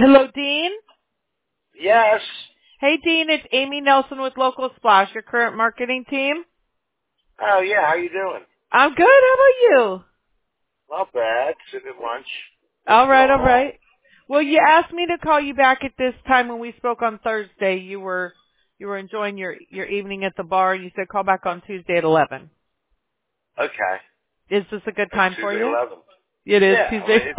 Hello, Dean. Yes. Hey, Dean, it's Amy Nelson with Local Splash, your current marketing team. Oh, yeah. How you doing? I'm good. How about you? Not bad. Sitting at lunch. What's All right, going all on? right. Well, you asked me to call you back at this time when we spoke on Thursday. You were enjoying your evening at the bar, and you said call back on Tuesday at 11. Okay. Is this a good It's time for Tuesday you? 11. It is Yeah. I Tuesday. mean,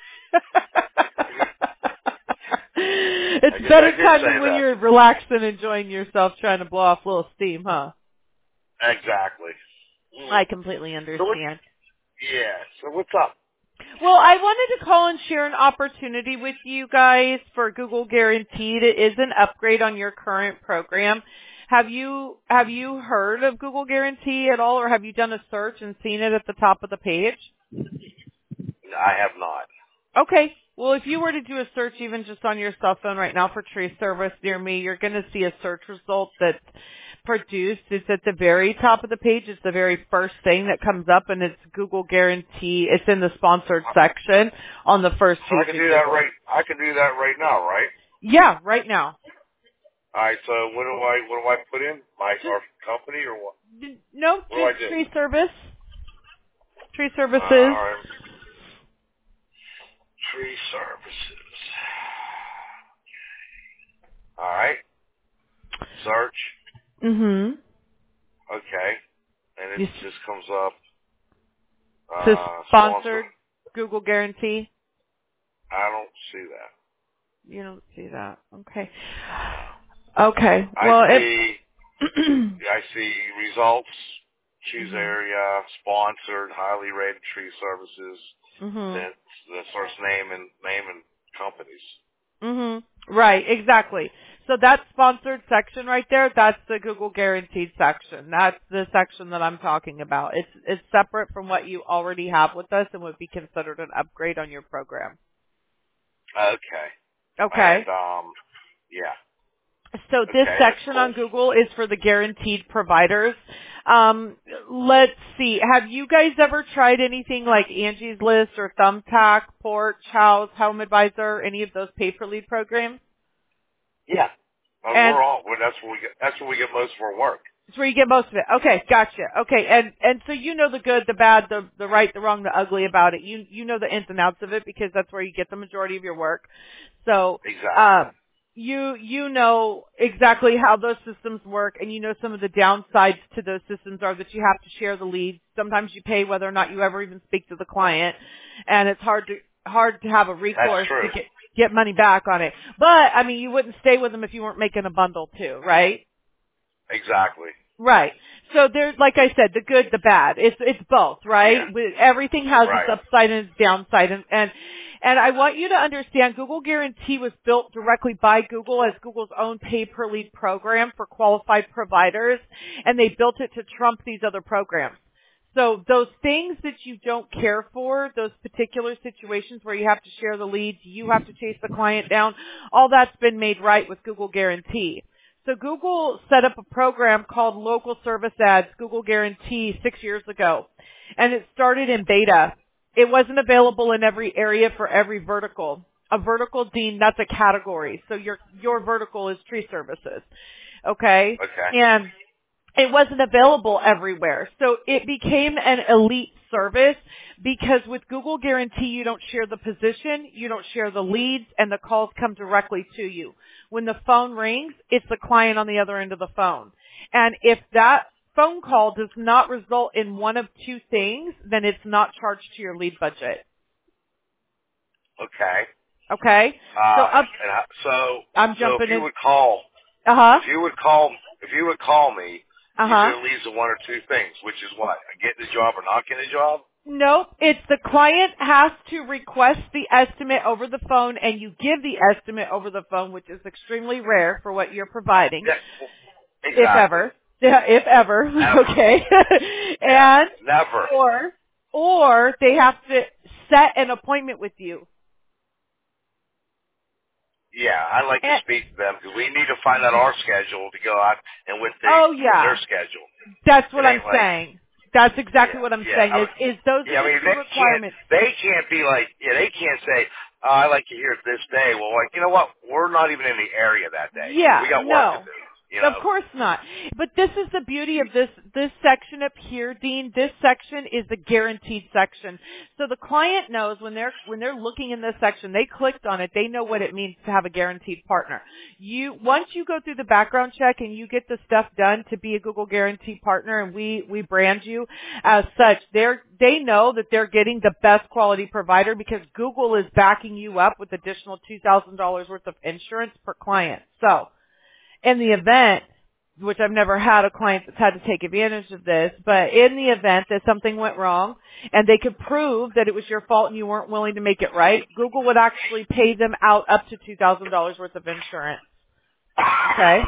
It's I better did say timing when that. you're relaxed and enjoying yourself, trying to blow off a little steam, huh? Exactly. I completely So what? understand. Yeah. So what's up? Well, I wanted to call and share an opportunity with you guys for Google Guaranteed. It is an upgrade on your current program. Have you heard of Google Guarantee at all, or have you done a search and seen it at the top of the page? I have not. Okay. Well, if you were to do a search even just on your cell phone right now for tree service near me, you're going to see a search result that's produced. It's at the very top of the page. It's the very first thing that comes up, and it's Google Guarantee. It's in the sponsored section on the first So I page can of do that Google. right. I can do that right now, right? Yeah, right now. All right. So what do I put in? Our company or what? No, What do just I do? tree service. Tree All services. right. Tree services. All right. Search. Mm-hmm. Okay. And it It just comes up. says Sponsor. sponsored Google Guarantee. I don't see that. You don't see that. Okay. Okay. I Well, see. I see results. Choose mhm. area. Sponsored. Highly rated tree services. Mhm. Then the first name and companies. Mhm. Right, exactly. So that sponsored section right there, that's the Google Guaranteed section. That's the section that I'm talking about. It's separate from what you already have with us and would be considered an upgrade on your program. Okay. Okay. And yeah. So this Okay, that's section cool. on Google is for the guaranteed providers. Let's see. Have you guys ever tried anything like Angie's List or Thumbtack, Porch, House, Home Advisor, any of those pay-per-lead programs? Yeah. And That's where we get most of our work. it's where you get most of it. Okay, gotcha. Okay, and so you know the good, the bad, the right, the wrong, the ugly about it. You know the ins and outs of it because that's where you get the majority of your work. So, Exactly. you know exactly how those systems work, and you know some of the downsides to those systems are that you have to share the leads. Sometimes you pay whether or not you ever even speak to the client, and it's hard to have a That's recourse to true. get money back on it. But I mean, you wouldn't stay with them if you weren't making a bundle too, right? Exactly. Right. So there's, like I said, the good, the bad. It's both, right? Yeah. Everything has its Right. upside and its downside, and I want you to understand Google Guarantee was built directly by Google as Google's own pay-per-lead program for qualified providers, and they built it to trump these other programs. So those things that you don't care for, those particular situations where you have to share the leads, you have to chase the client down, all that's been made right with Google Guarantee. So Google set up a program called Local Service Ads, Google Guarantee, 6 years ago. And it started in beta. It wasn't available in every area for every vertical. A vertical, Dean, that's a category. So your vertical is tree services. Okay? Okay. And it wasn't available everywhere. So it became an elite service because with Google Guarantee, you don't share the position, you don't share the leads, and the calls come directly to you. When the phone rings, it's the client on the other end of the phone. And if that phone call does not result in one of two things, then it's not charged to your lead budget. Okay. Okay? So I'm So jumping if you in. would call, Uh-huh. if you would call me, you Uh-huh. said it leads to one or two things, which is what? Getting the job or not getting the job? No, it's the client has to request the estimate over the phone and you give the estimate over the phone, which is extremely rare for what you're providing, Yeah. if Exactly. ever. Yeah, if ever. Ever. Okay. Yeah. And, Never. or they have to set an appointment with you. Yeah, I like to And, speak to them because we need to find out our schedule to go out and with oh their yeah, schedule. that's It what I'm ain't like, saying. That's exactly yeah, what I'm yeah. saying is those are I the mean, two requirements. they can't be like, yeah, they can't say, I'd like to hear it this day. Well, like, you know what? We're not even in the area that day. Yeah, We got no. work to do. You know? Of course not. But this is the beauty of this section up here, Dean. This section is the guaranteed section. So the client knows when they're looking in this section, they clicked on it, they know what it means to have a guaranteed partner. Once you go through the background check and you get the stuff done to be a Google guaranteed partner, and we brand you as such, they know that they're getting the best quality provider because Google is backing you up with additional $2,000 worth of insurance per client. So, in the event, which I've never had a client that's had to take advantage of this, but in the event that something went wrong and they could prove that it was your fault and you weren't willing to make it right, Google would actually pay them out up to $2,000 worth of insurance. Okay?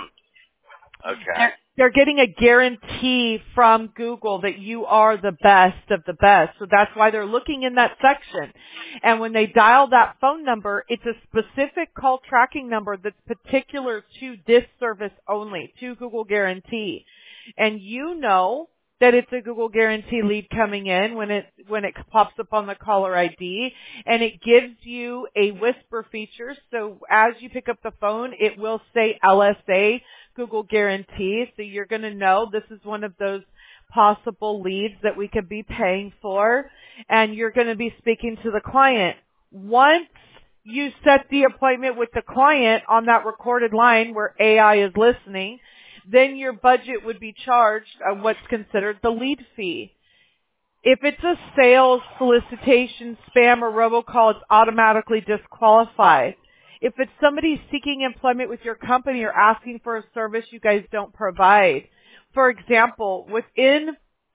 Okay. They're getting a guarantee from Google that you are the best of the best. So that's why they're looking in that section. And when they dial that phone number, it's a specific call tracking number that's particular to this service only, to Google Guarantee. And you know that it's a Google Guarantee lead coming in when it pops up on the caller ID, and it gives you a whisper feature. So as you pick up the phone, it will say LSA, Google Guarantee. So you're going to know this is one of those possible leads that we could be paying for, and you're going to be speaking to the client. Once you set the appointment with the client on that recorded line where AI is listening, then your budget would be charged on what's considered the lead fee. If it's a sales, solicitation, spam, or robocall, it's automatically disqualified. If it's somebody seeking employment with your company or asking for a service you guys don't provide. For example, within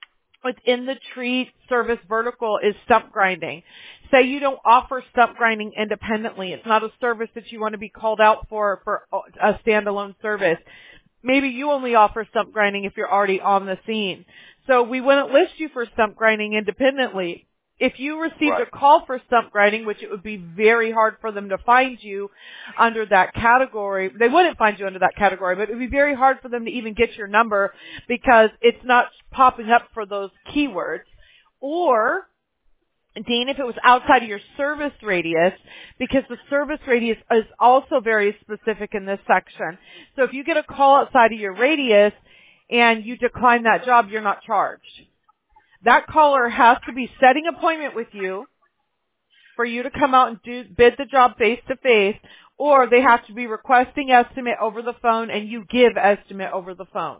the tree service vertical is stump grinding. Say you don't offer stump grinding independently. It's not a service that you want to be called out for a standalone service. Maybe you only offer stump grinding if you're already on the scene. So we wouldn't list you for stump grinding independently. If you received a call for stump grinding, which it would be very hard for them to find you under that category, they wouldn't find you under that category, but it would be very hard for them to even get your number because it's not popping up for those keywords. Or, Dean, if it was outside of your service radius, because the service radius is also very specific in this section. So if you get a call outside of your radius and you decline that job, you're not charged. That caller has to be setting an appointment with you for you to come out and bid the job face to face, or they have to be requesting estimate over the phone and you give estimate over the phone.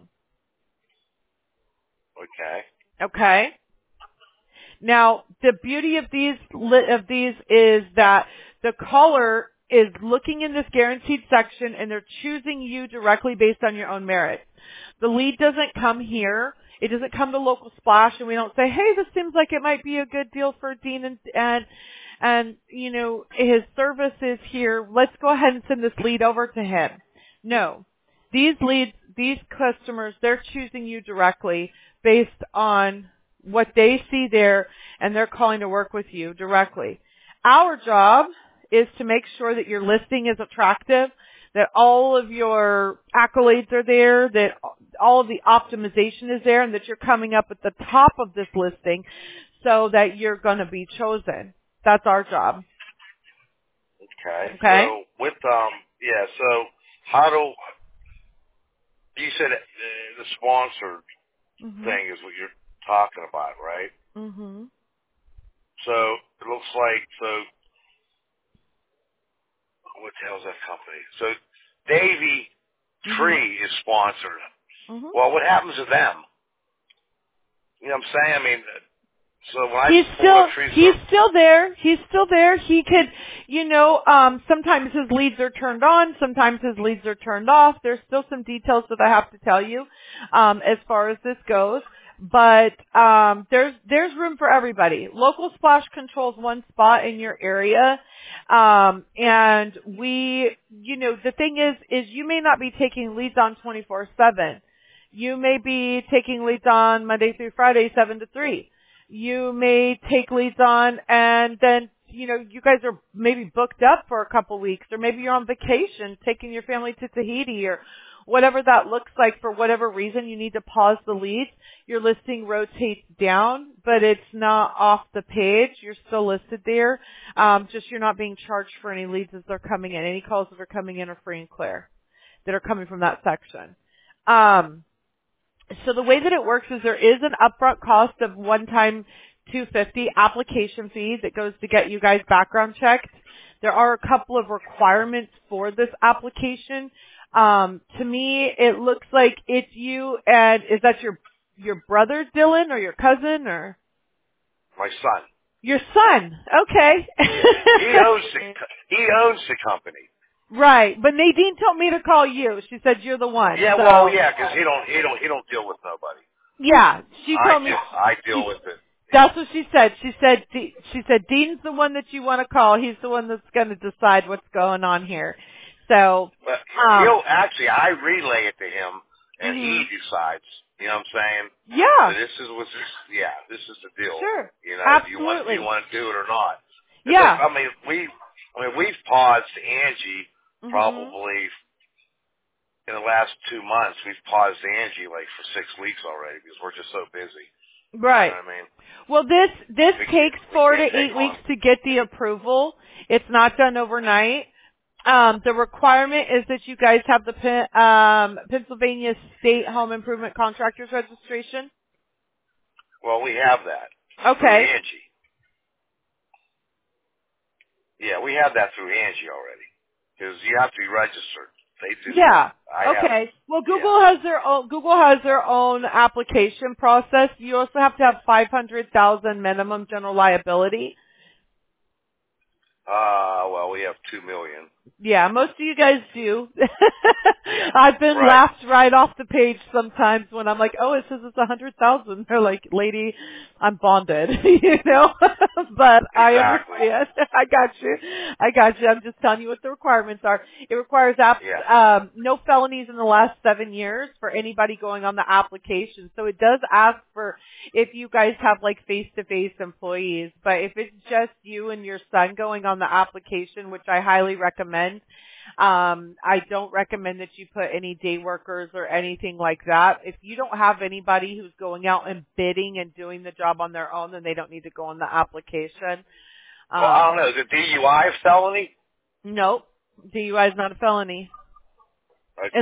Okay? Now, the beauty of these is that the caller is looking in this guaranteed section and they're choosing you directly based on your own merit. The lead doesn't come here. It doesn't come to Local Splash and we don't say, hey, this seems like it might be a good deal for Dean and you know, his service is here. Let's go ahead and send this lead over to him. No. These customers, they're choosing you directly based on what they see there, and they're calling to work with you directly. Our job is to make sure that your listing is attractive, that all of your accolades are there, that all of the optimization is there, and that you're coming up at the top of this listing so that you're going to be chosen. That's our job. Okay. Okay? So with, so how you said the sponsored thing is what you're talking about, right? Mm-hmm. So it looks like, what the hell is that company? So Davy Tree is sponsored. Mm-hmm. Well, what happens to them? You know what I'm saying? I mean, so when I He's still there. He's still there. He could, sometimes his leads are turned on, sometimes his leads are turned off. There's still some details that I have to tell you, as far as this goes. But there's room for everybody. Local Splash controls one spot in your area, and the thing is you may not be taking leads on 24/7. You may be taking leads on Monday through Friday, 7 to 3. You may take leads on, and then you guys are maybe booked up for a couple weeks, or maybe you're on vacation taking your family to Tahiti or whatever that looks like, for whatever reason you need to pause the leads, your listing rotates down, but it's not off the page. You're still listed there. Just you're not being charged for any leads as they're coming in. Any calls that are coming in are free and clear that are coming from that section. So the way that it works is there is an upfront cost of one-time $250 application fee that goes to get you guys background checked. There are a couple of requirements for this application. To me, it looks like it's you, and is that your brother Dylan or your cousin or? My son. Your son. Okay. He owns the company. Right, but Nadine told me to call you. She said you're the one. Yeah, so. well, yeah, because he don't deal with nobody. Yeah, she told me. I deal with it. That's what she said. She said Dean's the one that you want to call. He's the one that's going to decide what's going on here. So, but I relay it to him, and he decides. You know what I'm saying? Yeah. So this is the deal. Sure. You know, Absolutely. do you want to do it or not? Yeah. I mean, we've paused Angie probably in the last 2 months. We've paused Angie like for 6 weeks already because we're just so busy. Right. You know what I mean? Well, this takes 4 to 8 weeks to get the approval. It's not done overnight. The requirement is that you guys have the Pennsylvania State Home Improvement Contractors Registration. Well, we have that. Okay. Through Angie. Yeah, we have that through Angie already because you have to be registered. They do. Yeah. Okay. Well, Google has their own application process. You also have to have $500,000 minimum general liability. Well, we have $2 million. Yeah, most of you guys do. I've been laughed right off the page sometimes when I'm like, oh, it says it's 100,000. They're like, lady, I'm bonded, you know? But exactly. I understand. I got you. I'm just telling you what the requirements are. It requires no felonies in the last 7 years for anybody going on the application. So it does ask for if you guys have like face-to-face employees. But if it's just you and your son going on the application, which I highly recommend, I don't recommend that you put any day workers or anything like that. If you don't have anybody who's going out and bidding and doing the job on their own, then they don't need to go on the application. Well, I don't know. Is a DUI a felony? Nope. DUI is not a felony. Okay.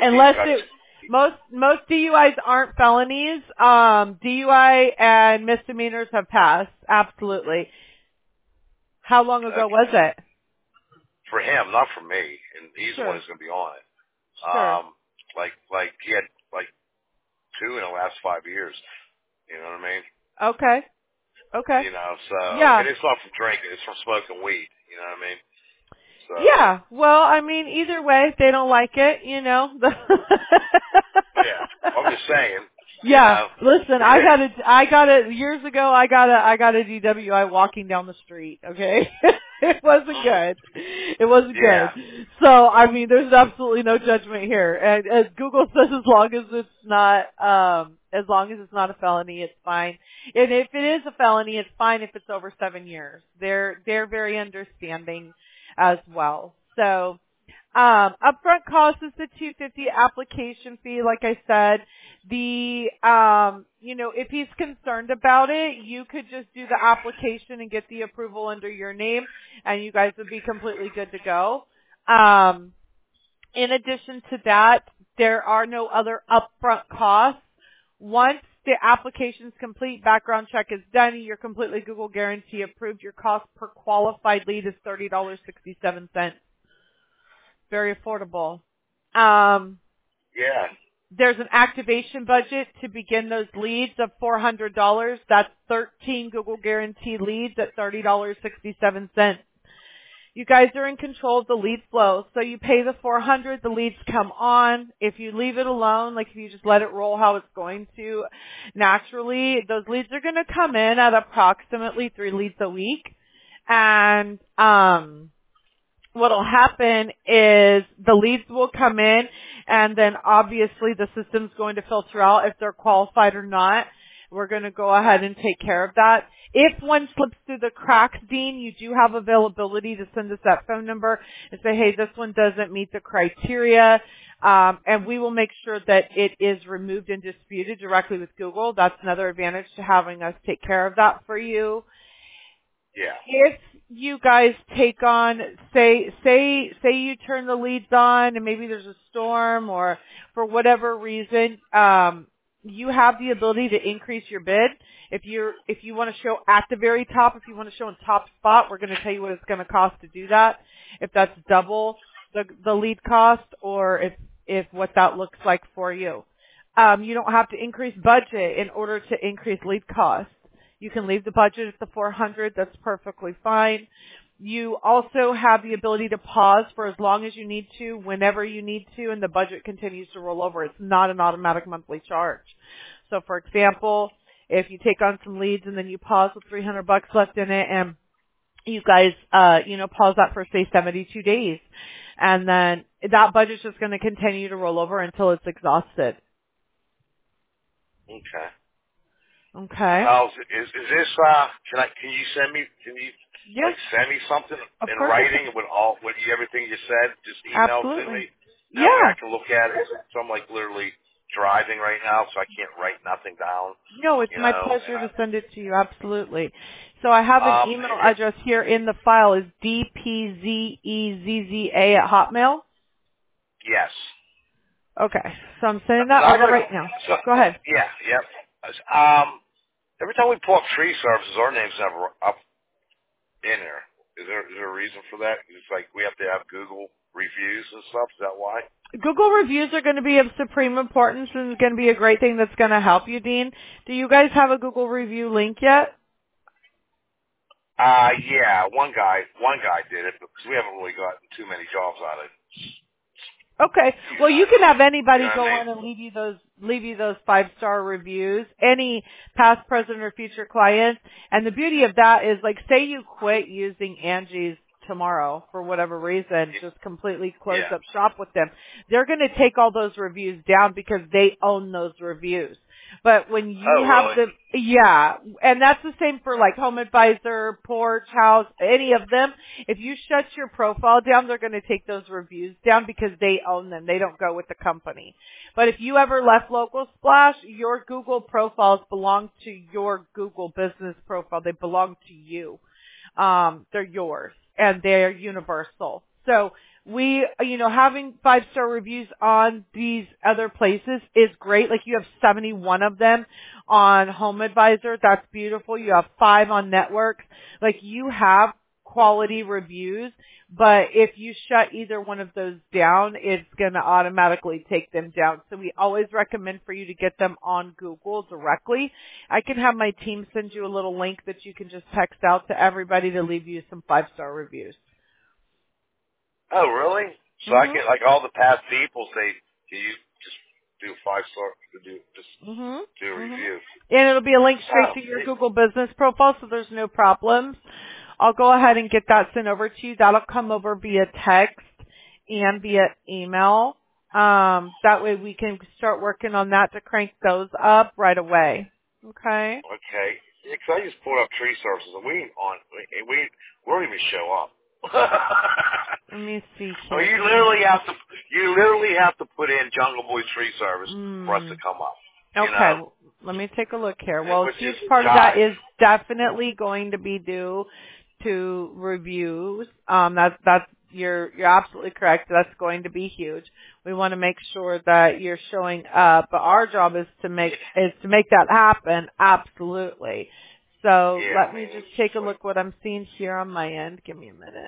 Most DUIs aren't felonies. DUI and misdemeanors have passed. Absolutely. How long ago was it? For him, not for me, and he's the one who's going to be on it. Sure. Like he had like 2 in the last 5 years. You know what I mean? Okay. You know, so yeah. And it's not from drinking; it's from smoking weed. You know what I mean? So. Yeah. Well, I mean, either way, if they don't like it, you know. Yeah, I'm just saying. Yeah. Listen, I got it years ago. I got a DWI walking down the street. Okay. It wasn't good. It wasn't good. So, I mean, there's absolutely no judgment here. And as Google says, as long as it's not a felony, it's fine. And if it is a felony, it's fine if it's over 7 years. They're very understanding as well. So, upfront cost is the $250 application fee. Like I said, if he's concerned about it, you could just do the application and get the approval under your name, and you guys would be completely good to go. In addition to that, there are no other upfront costs. Once the application is complete, background check is done, you're completely Google Guarantee approved. Your cost per qualified lead is $30.67. Very affordable. There's an activation budget to begin those leads of $400. That's 13 Google Guarantee leads at $30.67. You guys are in control of the lead flow. So you pay the $400, the leads come on. If you leave it alone, like if you just let it roll how it's going to, naturally, those leads are going to come in at approximately 3 leads a week. And, what'll happen is the leads will come in, and then obviously the system's going to filter out if they're qualified or not. We're going to go ahead and take care of that. If one slips through the cracks, Dean, you do have availability to send us that phone number and say, hey, this one doesn't meet the criteria. And we will make sure that it is removed and disputed directly with Google. That's another advantage to having us take care of that for you. Yeah. If you guys take on, say you turn the leads on and maybe there's a storm or for whatever reason, you have the ability to increase your bid. If you want to show at the very top, if you want to show in top spot, we're going to tell you what it's going to cost to do that. If that's double the lead cost, or if what that looks like for you. You don't have to increase budget in order to increase lead cost. You can leave the budget at the 400. That's perfectly fine. You also have the ability to pause for as long as you need to, whenever you need to, and the budget continues to roll over. It's not an automatic monthly charge. So, for example, if you take on some leads and then you pause with $300 left in it, and you guys, pause that for say 72 days, and then that budget's just going to continue to roll over until it's exhausted. Okay. Okay. Now, is this, can you send me, send me something in writing with everything you said? Just email it to me. That way I can look at it. So I'm like literally driving right now, so I can't write nothing down. No, it's my pleasure to send it to you. Absolutely. So I have an email address here in the file is dpzezza@hotmail. Yes. Okay. So I'm sending that over right now. So, go ahead. Yeah, yep. Every time we pull up tree services, our name's never up in there. Is there a reason for that? It's like we have to have Google reviews and stuff. Is that why? Google reviews are going to be of supreme importance and is going to be a great thing that's going to help you, Dean. Do you guys have a Google review link yet? Yeah, one guy did it, because we haven't really gotten too many jobs on it. Okay. Well, you can have anybody go on and leave you those 5-star reviews, any past, present, or future clients. And the beauty of that is, like, say you quit using Angie's tomorrow for whatever reason, just completely close up shop with them. They're going to take all those reviews down because they own those reviews. But when you have really? And that's the same for like Home Advisor, Porch House, any of them. If you shut your profile down, they're going to take those reviews down because they own them. They don't go with the company. But if you ever left Local Splash, your Google profiles belong to your Google business profile. They belong to you. They're yours and they're universal. So having 5-star reviews on these other places is great. Like you have 71 of them on Home Advisor. That's beautiful. You have 5 on Networks. Like you have quality reviews, but if you shut either one of those down, it's going to automatically take them down. So we always recommend for you to get them on Google directly. I can have my team send you a little link that you can just text out to everybody to leave you some 5-star reviews. Oh, really? So I can, like all the past people say, can you just do 5-star, do a review? And it'll be a link straight to your Google business profile, so there's no problems. I'll go ahead and get that sent over to you. That'll come over via text and via email. That way we can start working on that to crank those up right away. Okay? Okay. Yeah, 'cause I just pulled up tree services and we don't even show up. Let me see. Well, you literally have to put in Jungle Boy Tree Service for us to come up. Okay, let me take a look here. Well, a huge part of that is definitely going to be due to reviews. You're absolutely correct. That's going to be huge. We want to make sure that you're showing up, but our job is to make that happen. Absolutely. So let me just take a look what I'm seeing here on my end. Give me a minute.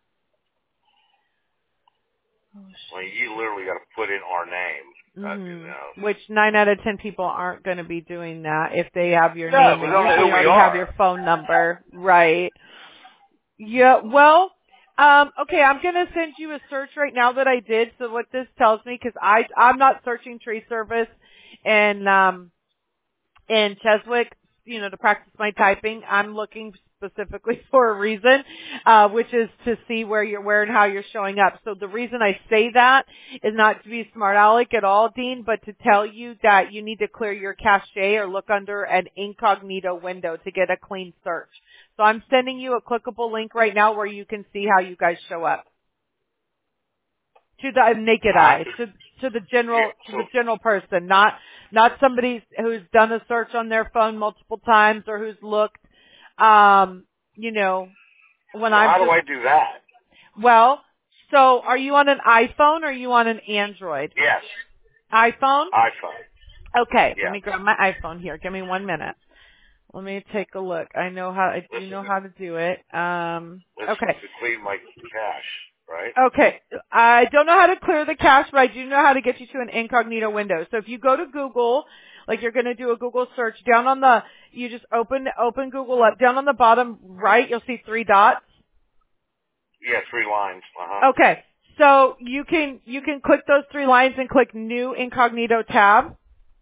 Well, you literally got to put in our name. Which 9 out of 10 people aren't going to be doing that if they have your name and usually already have your phone number. Right. Yeah, well, okay, I'm going to send you a search right now that I did. So what this tells me, because I'm not searching tree service in Cheswick, to practice my typing. I'm looking specifically for a reason, which is to see where and how you're showing up. So the reason I say that is not to be smart aleck at all, Dean, but to tell you that you need to clear your cache or look under an incognito window to get a clean search. So I'm sending you a clickable link right now where you can see how you guys show up to the naked eye, to the general person, not somebody who's done a search on their phone multiple times or who's looked. You know, how do I do that? Well, so are you on an iPhone or are you on an Android? Yes. iPhone? iPhone. Okay, yeah. Let me grab my iPhone here. Give me 1 minute. Let me take a look. I do know how to do it. Okay. To clean my cache, right? Okay. I don't know how to clear the cache, but I do know how to get you to an incognito window. So if you go to Google, like you're going to do a Google search, you just open Google up. Down on the bottom right, you'll see 3 dots. Yeah, 3 lines. Uh-huh. Okay. So you can click those 3 lines and click New Incognito tab.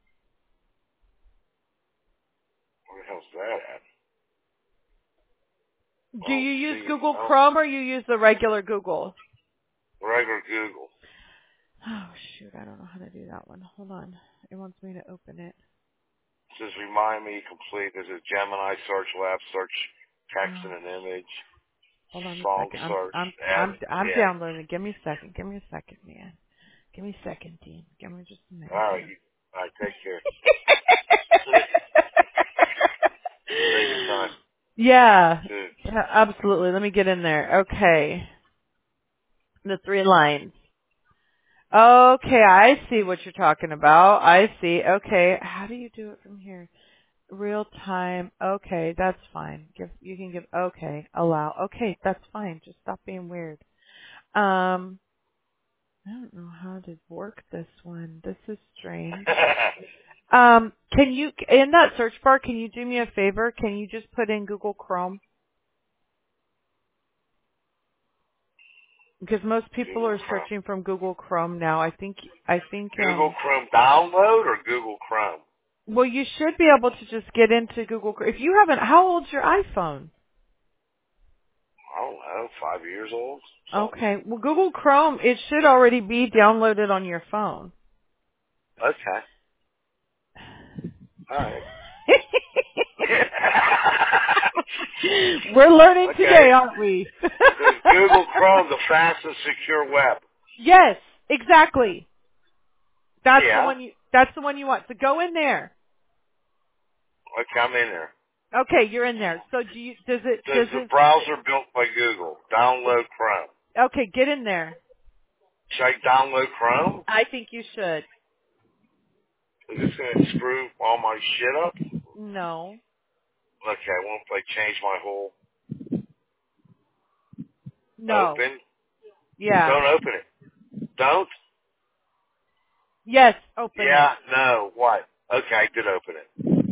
Where the hell's that at? Do you use Google Chrome or you use the regular Google? Regular Google. Oh, shoot. I don't know how to do that one. Hold on. It wants me to open it. It says remind me complete. There's a Gemini search lab, search text and an image. Hold on Song a second. search. I'm downloading. Give me a second, man. Give me a second, Dean. Give me just a minute. All right, take care. Take your time. Yeah, absolutely. Let me get in there. Okay. The 3 lines. Okay, I see what you're talking about. I see. Okay, how do you do it from here? Real time. Okay, that's fine. You can give. Okay, allow. Okay, that's fine. Just stop being weird. I don't know how to work this one. This is strange. Can you, in that search bar, can you do me a favor? Can you just put in Google Chrome? Because most people are searching from Google Chrome now. I think. Google Chrome download or Google Chrome? Well, you should be able to just get into Google Chrome. If you haven't, how old's your iPhone? I don't know, 5 years old. Something. Okay. Well, Google Chrome, it should already be downloaded on your phone. Okay. All right. We're learning today, aren't we? Google Chrome, the fastest secure web. Yes, exactly. That's the one you want. So go in there. Okay, I'm in there. Okay, you're in there. So does the browser built by Google. Download Chrome. Okay, get in there. Should I download Chrome? I think you should. Is this going to screw all my shit up? No. Okay, won't I change my whole... No. Open? Yeah. Don't open it. Don't? Yes, open it. Yeah, no, what? Okay, I did open it.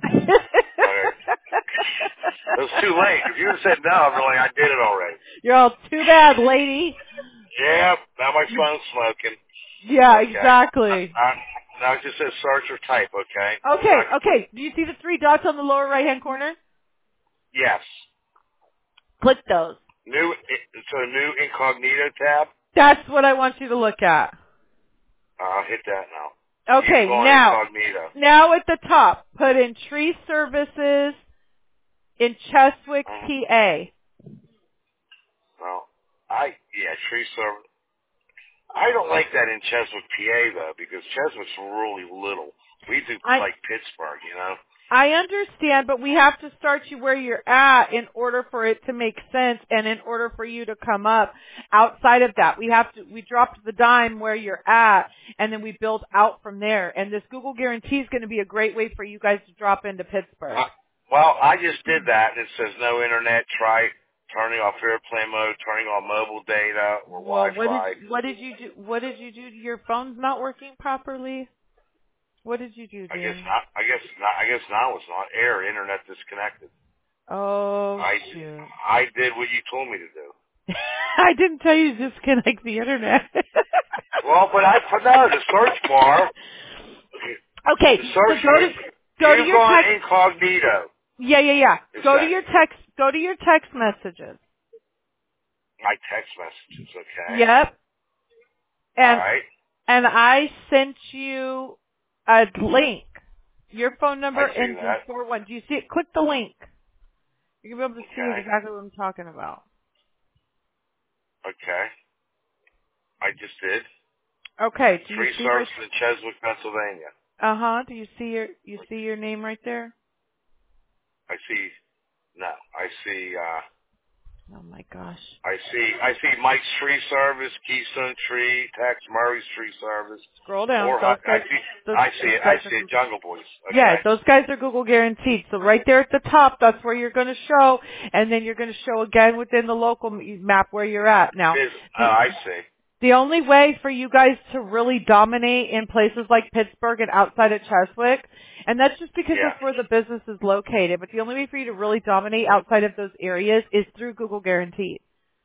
It was too late. If you had said no, I'd be like, I did it already. You're all too bad, lady. Yeah, now my phone's smoking. Yeah, okay. Exactly. Now it just says search or type, okay? Okay. Do you see the 3 dots on the lower right-hand corner? Yes. Click those. New incognito tab? That's what I want you to look at. I'll hit that now. Okay, now at the top, put in Tree Services in Cheswick, PA. Well, Tree Service. I don't like that in Cheswick, PA, though, because Cheswick's really little. We do like Pittsburgh, you know? I understand, but we have to start you where you're at in order for it to make sense and in order for you to come up outside of that. We dropped the dime where you're at and then we build out from there. And this Google Guarantee is going to be a great way for you guys to drop into Pittsburgh. Well, I just did that and it says no internet, try turning off airplane mode, turning on mobile data or Wi-Fi. What did you do? What did you do? Your phone's not working properly? What did you do, Dan? I guess now it's not. Internet disconnected. Oh, shoot. I did what you told me to do. I didn't tell you to disconnect the internet. Well, but I put out the search bar. Okay, go to your text incognito. Yeah. Go to your text messages. My text messages, okay. Yep. All right. And I sent you a link. Your phone number ends in 41. Do you see it? Click the link. You're going to be able to see exactly what I'm talking about. Okay. I just did. Okay. Do Tree service in Cheswick, Pennsylvania. Do you see your name right there? I see. No, I see. Oh my gosh. I see Mike's Tree Service, Keystone Tree, Tex Murray's Tree Service. Scroll down. I see it. Jungle Boys. Okay. Yeah, those guys are Google guaranteed. So right there at the top, that's where you're going to show, and then you're going to show again within the local map where you're at. Now, I see. The only way for you guys to really dominate in places like Pittsburgh and outside of Cheswick, and that's just because that's where the business is located, but the only way for you to really dominate outside of those areas is through Google Guaranteed.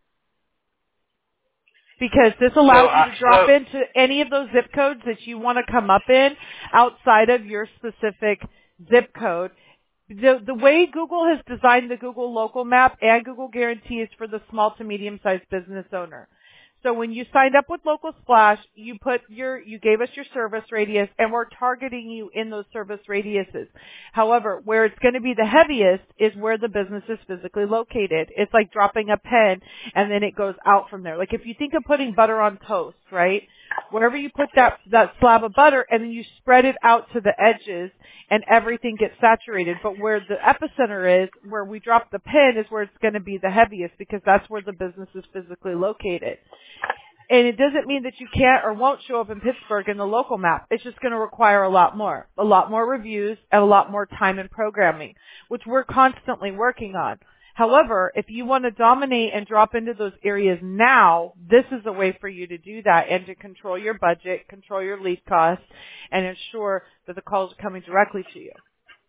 Because this allows you to drop into any of those zip codes that you want to come up in outside of your specific zip code. The way Google has designed the Google Local Map and Google Guarantee is for the small to medium-sized business owner. So when you signed up with Local Splash, you gave us your service radius, and we're targeting you in those service radiuses. However, where it's going to be the heaviest is where the business is physically located. It's like dropping a pin, and then it goes out from there. Like if you think of putting butter on toast, right? Wherever you put that slab of butter, and then you spread it out to the edges, and everything gets saturated. But where the epicenter is, where we drop the pin, is where it's going to be the heaviest, because that's where the business is physically located. And it doesn't mean that you can't or won't show up in Pittsburgh in the local map. It's just going to require a lot more reviews, and a lot more time and programming, which we're constantly working on. However, if you want to dominate and drop into those areas now, this is a way for you to do that and to control your budget, control your lead costs, and ensure that the calls are coming directly to you.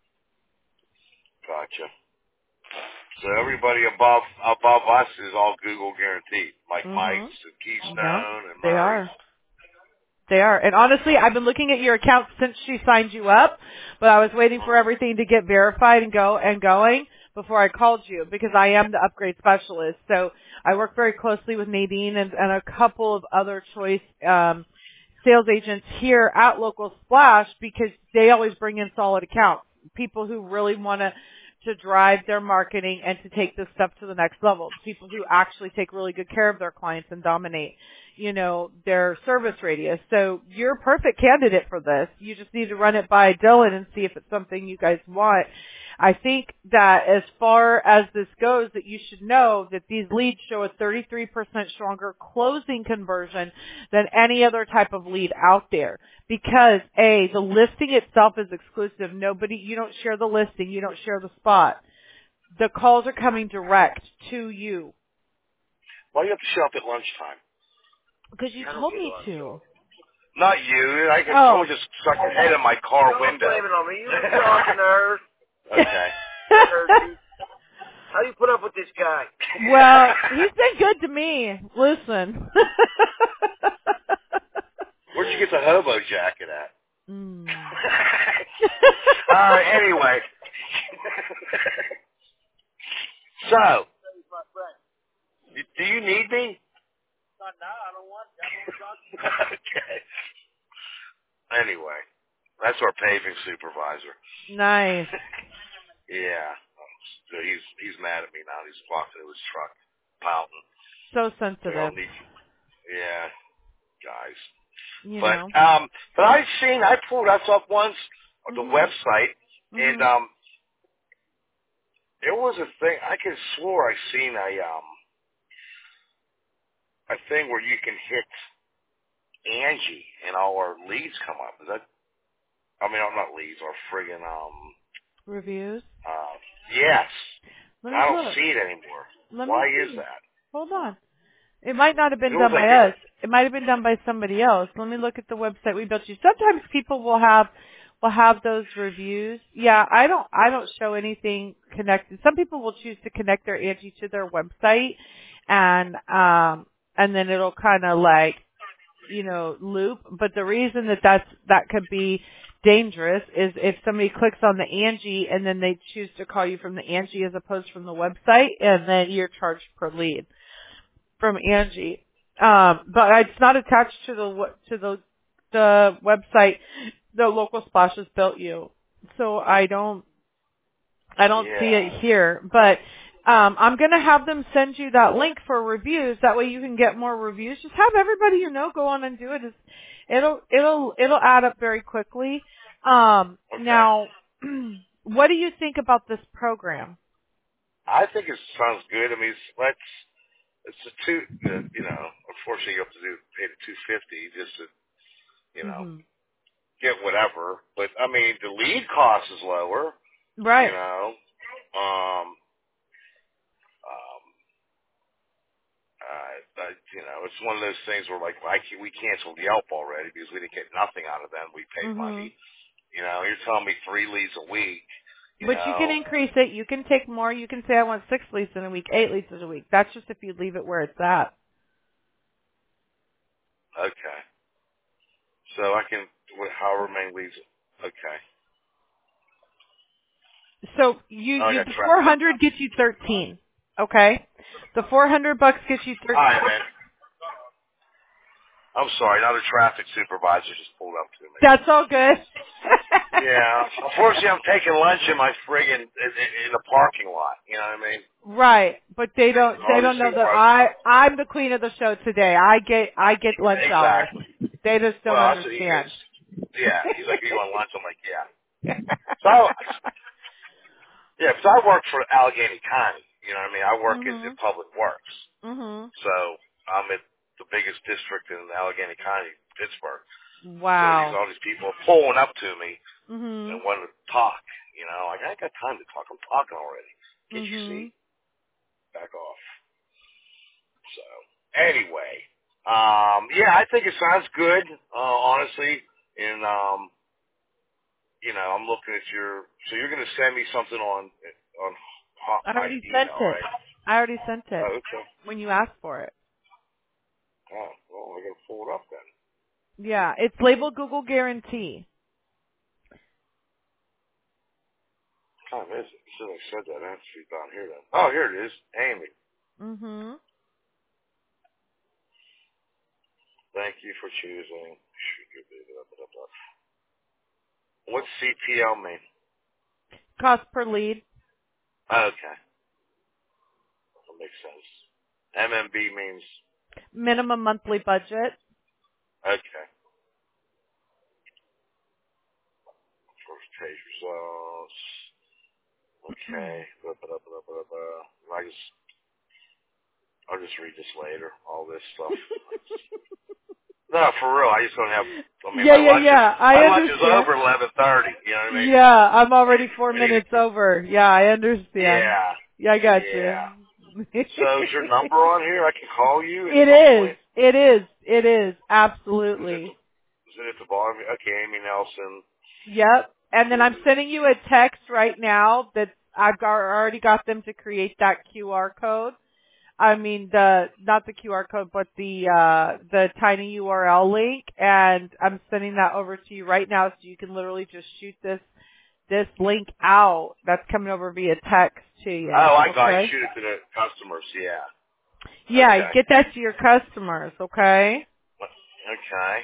Gotcha. So everybody above us is all Google guaranteed, like Mike's and Keystone and Murray's. They are. And honestly, I've been looking at your account since she signed you up, but I was waiting for everything to get verified and going before I called you, because I am the upgrade specialist. So I work very closely with Nadine and a couple of other choice sales agents here at Local Splash, because they always bring in solid accounts, people who really want to drive their marketing and to take this stuff to the next level, people who actually take really good care of their clients and dominate, their service radius. So you're a perfect candidate for this. You just need to run it by Dylan and see if it's something you guys want. I think that as far as this goes, that you should know that these leads show a 33% stronger closing conversion than any other type of lead out there. Because the listing itself is exclusive. You don't share the listing. You don't share the spot. The calls are coming direct to you. Why do you have to show up at lunchtime? Because you told me to. Not you. Someone just stuck their head in my car window. Don't blame it on me. You were talking to her. Okay. How do you put up with this guy? Well, he's been good to me. Listen. Where'd you get the hobo jacket at? Anyway. So, do you need me? Not now. I don't want that. Okay. Anyway, that's our paving supervisor. Nice. Yeah. So he's mad at me now. He's walking to his truck. Mountain. So sensitive. Yeah. Guys. But I pulled us up once on the website, and there was a thing. I could swore I seen a thing where you can hit Angie and all our leads come up. Is that? I mean, not leads, our friggin' reviews. Yes. I don't see it anymore. Why is that? Hold on. It might not have been done by us. It might have been done by somebody else. Let me look at the website we built you. Sometimes people will have those reviews. Yeah, I don't show anything connected. Some people will choose to connect their Angie to their website, and then it'll kind of loop. But the reason that could be dangerous is if somebody clicks on the Angie and then they choose to call you from the Angie as opposed from the website, and then you're charged per lead from Angie. But it's not attached to the website the Local Splash has built you. So I don't see it here. But I'm going to have them send you that link for reviews. That way you can get more reviews. Just have everybody go on and do it It'll add up very quickly. Okay. Now, what do you think about this program? I think it sounds good. I mean, it's a unfortunately you have to pay the $250 just to, get whatever. But I mean, the lead cost is lower. Right. It's one of those things where like we canceled Yelp already because we didn't get nothing out of them. We paid money. You're telling me 3 leads a week. But you can increase it. You can take more. You can say I want 6 leads in a week, 8 leads in a week. That's just if you leave it where it's at. Okay. So I can, however many leads. Okay. So the 400 gets you 13. Okay. The $400 gets you 13. All right, man. I'm sorry. Now the traffic supervisor just pulled up to me. That's all good. Yeah. Unfortunately, I'm taking lunch in my friggin' in the parking lot. You know what I mean? Right, but they don't know that I'm the queen of the show today. I get lunch hour. They just don't understand. He's like, "You want lunch?" I'm like, "Yeah." So, because I work for Allegheny County. You know what I mean? I work in Public Works. So I'm at the biggest district in Allegheny County, Pittsburgh. Wow. So all these people are pulling up to me and wanting to talk. Like, I ain't got time to talk. I'm talking already. Get your seat. Back off. So, anyway. I think it sounds good, honestly. And, I'm looking at so you're going to send me something on I already sent it. Right? I already sent it. Oh, okay. When you asked for it. Oh, well, I got to pull it up then. Yeah, it's labeled Google Guarantee. Time is it? Since I said that, I have to see down here then. Oh, here it is. Amy. Thank you for choosing. What's CPL mean? Cost per lead. Okay. That makes sense. MMB means? Minimum monthly budget. Okay. First page results. Okay. I'll just read this later. All this stuff. No, for real. I just don't have. My lunch is over 11:30. You know what I mean? Yeah, I'm already 4 minutes over. Yeah, I understand. Yeah, I got you. So is your number on here? I can call you? It is. Absolutely. Is it at the bottom? Okay, Amy Nelson. Yep. And then I'm sending you a text right now that already got them to create that QR code. I mean, not the QR code, but the tiny URL link. And I'm sending that over to you right now so you can literally just shoot this link out. That's coming over via text to you. Oh, I got you. Shoot it to the customers, Yeah, get that to your customers, okay? Okay.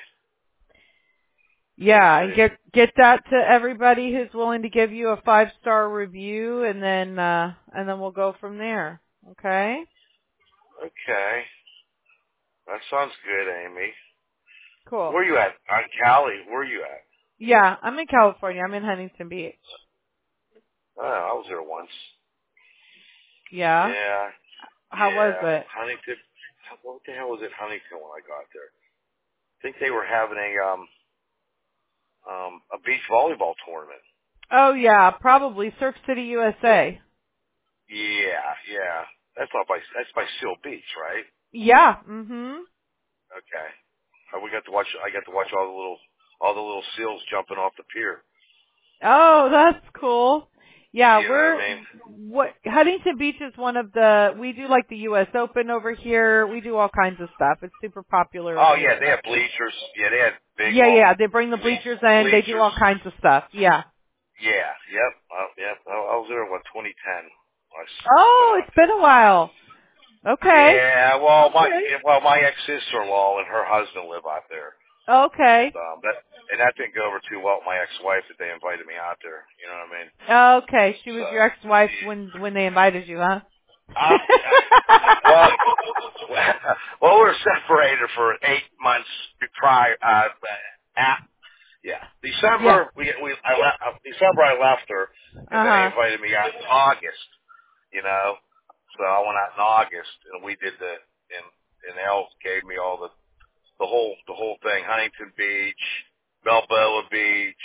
Yeah, get that to everybody who's willing to give you a 5-star review, and then we'll go from there. Okay? Okay. That sounds good, Amy. Cool. Where are you at? On Cali? Where are you at? Yeah, I'm in California. I'm in Huntington Beach. Oh, I was there once. Yeah? Yeah. How was it? Huntington. What the hell was it, Huntington, when I got there? I think they were having a beach volleyball tournament. Oh yeah, probably Surf City, USA. Yeah. That's by Seal Beach, right? Yeah. Okay. I got to watch all the little seals jumping off the pier. Oh, that's cool. Yeah, what Huntington Beach is we do like the US Open over here. We do all kinds of stuff. It's super popular. Oh yeah, they have bleachers. Yeah, they had big. Yeah, they bring the bleachers in. They do all kinds of stuff. Yeah. Yeah. Yep. I was there in 2010. Oh, it's been a while. Okay. Yeah. Well, my ex-sister-in-law and her husband live out there. Okay. And that didn't go over too well with my ex-wife that they invited me out there. You know what I mean? Okay. She was your ex-wife when they invited you, huh? Well, we were separated for 8 months prior. December. Yeah. December I left her, and then they invited me out in August. You know, so I went out in August, and we did and Elle gave me all the whole thing: Huntington Beach, Balboa Beach,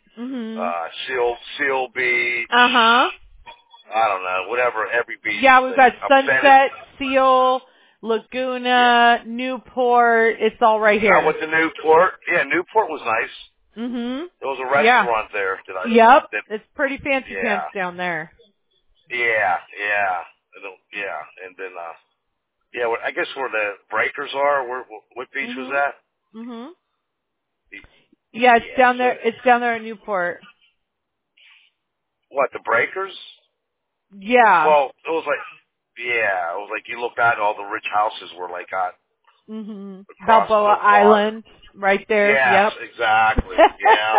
Seal Beach. I don't know, whatever, every beach. Yeah, we've got Sunset, Seal, Laguna, Newport. It's all right here. I went to Newport. Yeah, Newport was nice. There was a restaurant there. It's pretty fancy pants down there. Yeah. And then, I guess where the breakers are. What beach was that? Yeah, it's down there. It's down there in Newport. What, the breakers? Yeah. Well, it was like you looked out and all the rich houses were like on Balboa Island, right there. Yes, exactly. Yeah.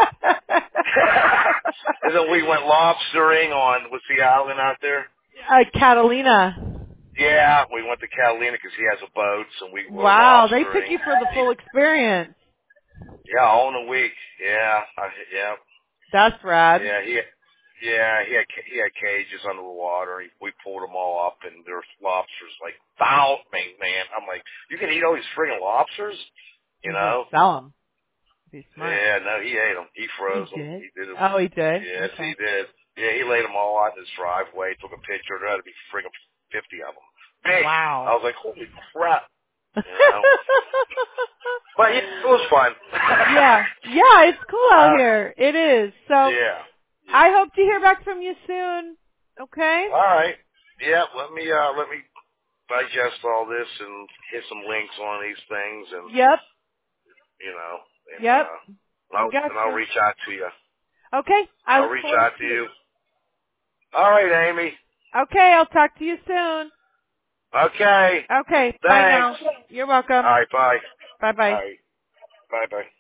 And then we went lobstering on, what's the island out there? Catalina. Yeah, we went to Catalina because he has a boat, and we were Wow, lobstering. they took you for the full experience. Yeah, all in a week. Yeah. That's rad. Yeah, he had cages under the water. We pulled them all up, and there's lobsters like man. I'm like, you can eat all these friggin' lobsters, you know? Sell them. Be smart. Yeah, no, he ate them. He froze them. Did? He did them. Oh, he did. Yes, okay. he did. Yeah, he laid them all out in his driveway. Took a picture. There had to be friggin' 50 of them. Big. Wow. I was like, holy crap. You know? But yeah, it was fun. yeah, it's cool out here. It is. So yeah. I hope to hear back from you soon. Okay? All right. Yeah, let me digest all this and hit some links on these things and you know. And, I'll reach out to you. Okay. I'll reach out to you. All right, Amy. Okay, I'll talk to you soon. Okay. Okay. Thanks. Bye now. You're welcome. All right, bye. Bye-bye. All right. Bye-bye.